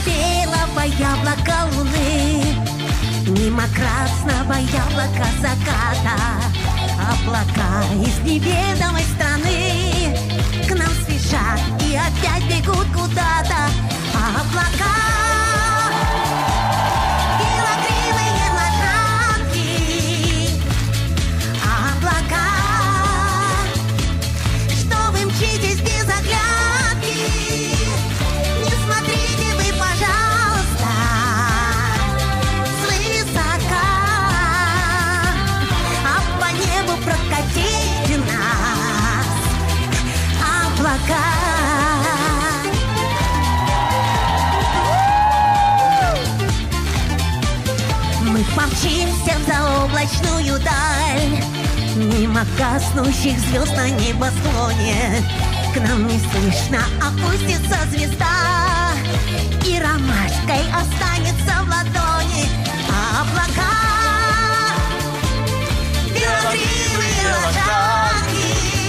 белого яблока луны, мимо красного яблока заката. Облака из неведомой страны к нам спешат и опять бегут куда-то. Облака, белокрылые лошадки. Облака, что вы мчитесь без оглядки. Не смотрите вы, пожалуйста, свысока, а по небу прокатите нас облака. Мы помчимся в заоблачную даль, мимо гаснущих звезд на небосклоне. К нам неслышно опустится звезда и ромашкой останется в ладони. Облака, белокрылые лошадки.